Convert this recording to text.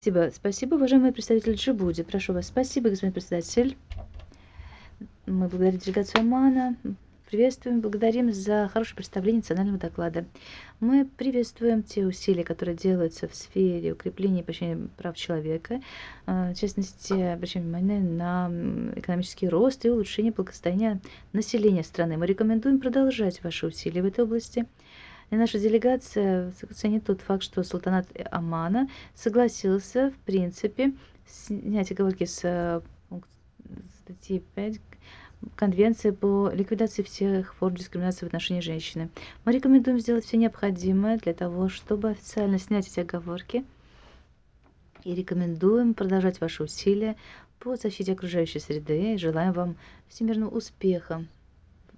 Спасибо, уважаемый представитель Джибути. Прошу вас. Спасибо, господин председатель. Мы благодарим делегацию Омана. Приветствуем, благодарим за хорошее представление национального доклада. Мы приветствуем те усилия, которые делаются в сфере укрепления и поощрения прав человека, в частности, обращаем внимание на экономический рост и улучшение благосостояния населения страны. Мы рекомендуем продолжать ваши усилия в этой области. И наша делегация ценит тот факт, что султанат Омана согласился, в принципе, снять оговорки с статьи 5 Конвенции по ликвидации всех форм дискриминации в отношении женщины. Мы рекомендуем сделать все необходимое для того, чтобы официально снять эти оговорки, и рекомендуем продолжать ваши усилия по защите окружающей среды и желаем вам всемирного успеха